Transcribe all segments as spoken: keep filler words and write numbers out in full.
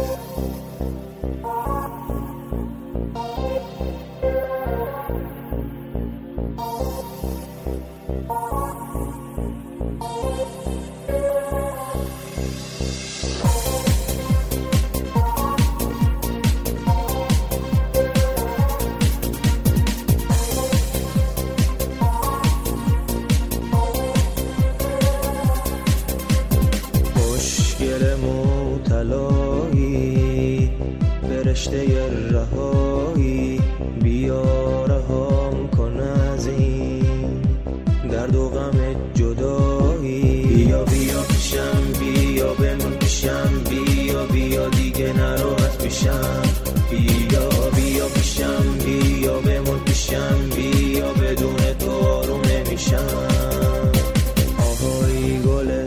فرشته رهایی بیا رهام کن از این درد و غم جدایی. بیا بیا پیشم، بیا بمون پیشم، بیا بیا دیگه نرو از پیشم. بیا بیا پیشم، بیا بمون پیشم، بیا بدون تو آروم نمیشم. آهای گل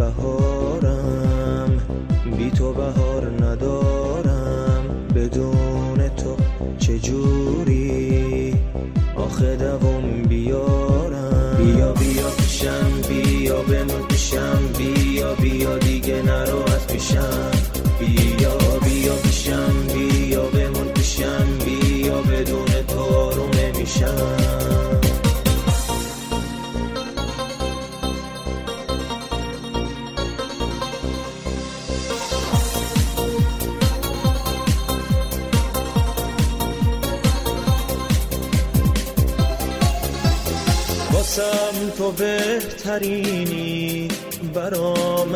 بهارم، بی تو بهار ندارم، بدون تو چجوری آخه دوام بیارم. بیا بیا پیشم، بیا بمون پیشم، بیا بیا دیگه نرو از پیشم. بیا بیا پیشم، بیا بمون پیشم، بیا بدون تو آروم نمیشم. واسم تو بهترینی، برام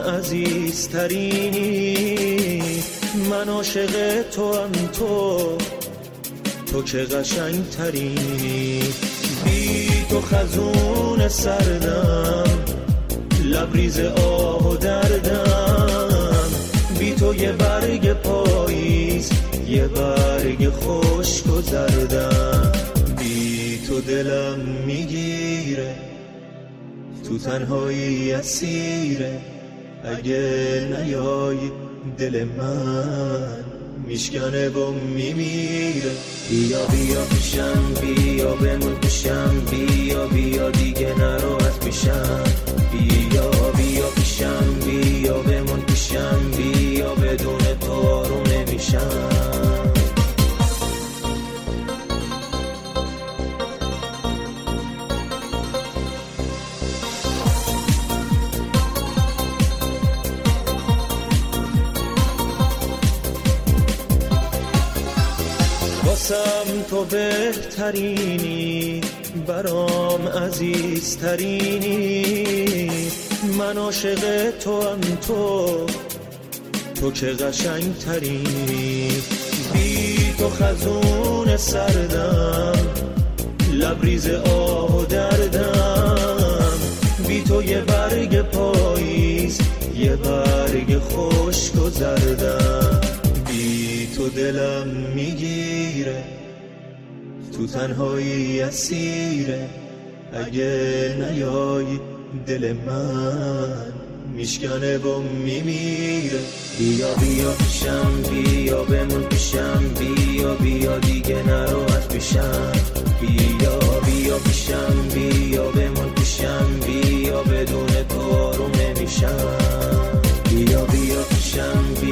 عزیزترینی، من عاشق تو هم تو، تو که قشنگ ترینی. بی تو خزون سردم، لبریز آه و دردم، بی تو یه برگ پاییز، یه برگ خشک و زردم. بی تو دلم میگیره، تو تنهایی اسیره، اگه نیای دل من میشکنه و میمیره. بیا بیا پیشم، بیا بمون پیشم، بیا بیا دیگه نرو از پیشم. بیا بیا پیشم، بیا بمون پیشم، بیا بدون تو آروم نمیشم. واسم تو بهترینی، برام عزیزترینی، من عاشق تو هم تو، تو که قشنگ ترینی. بی تو خزون سردم، لبریز آه و دردم، بی تو یه برگ پاییز، یه برگ خشک و زردم. بی تو دلم میگیره، تو تنهایی اسیره، اگه نیای دل من میشکنه و میمیره. بیا بیا پیشم، بیا بمون پیشم، بیا بیا دیگه نرو از پیشم. بیا بیا پیشم، بیا بمون پیشم، بیا بدون تو آروم نمیشم. بیا بیا پیشم، بیا